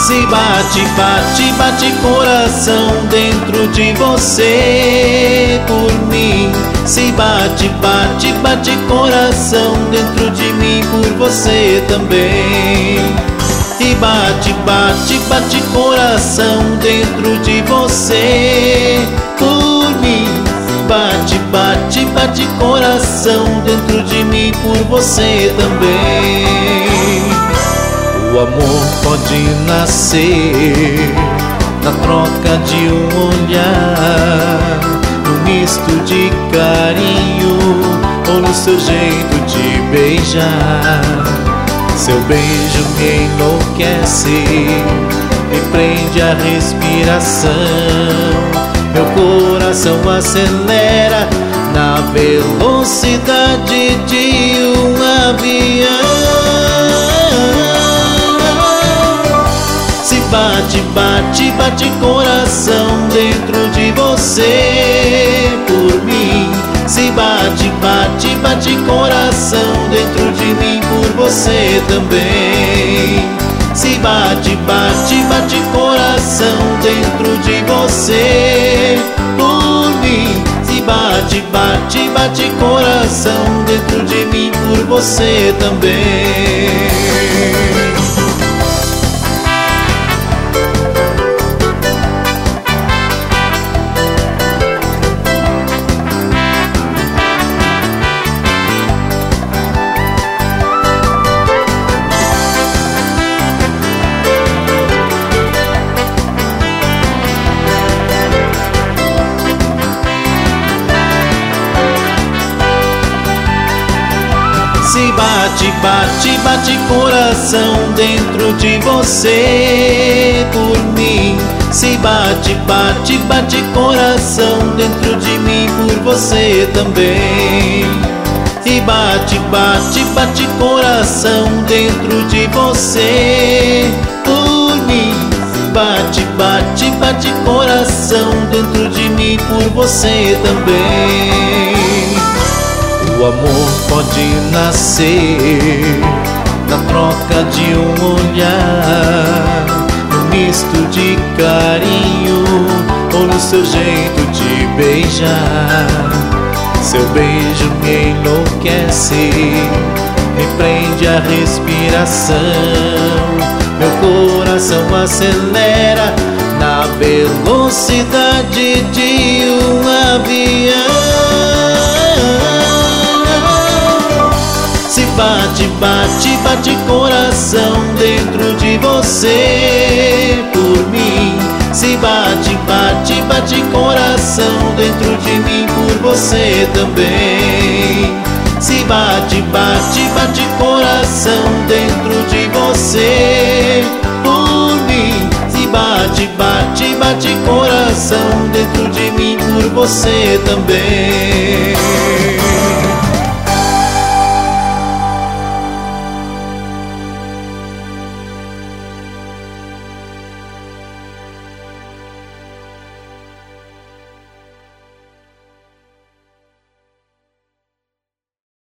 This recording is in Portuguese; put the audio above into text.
Se bate, bate, bate coração dentro de você por mim. Se bate, bate, bate coração dentro de mim por você também. E bate, bate, bate coração dentro de você por mim. Bate, bate, bate coração dentro de mim por você também. O amor pode nascer na troca de um olhar, no misto de carinho ou no seu jeito de beijar. Seu beijo me enlouquece, me prende a respiração. Meu coração acelera na velocidade de um avião. Se bate, bate, bate coração dentro de você por mim. Se bate, bate, bate coração dentro de mim por você também. Se bate, bate, bate coração dentro de você por mim. Se bate, bate, bate coração dentro de mim por você também. Se bate, bate, bate coração dentro de você por mim. Se bate, bate, bate coração dentro de mim por você também. E bate, bate, bate coração dentro de você por mim. Bate, bate, bate coração dentro de mim por você também. O amor pode nascer na troca de um olhar, no misto de carinho ou no seu jeito de beijar. Seu beijo me enlouquece, me prende a respiração. Meu coração acelera na velocidade de um avião. Se bate, bate, bate coração dentro de você por mim. Se bate, bate, bate coração dentro de mim por você também. Se bate, bate, bate coração dentro de você por mim. Se bate, bate, bate coração dentro de mim por você também.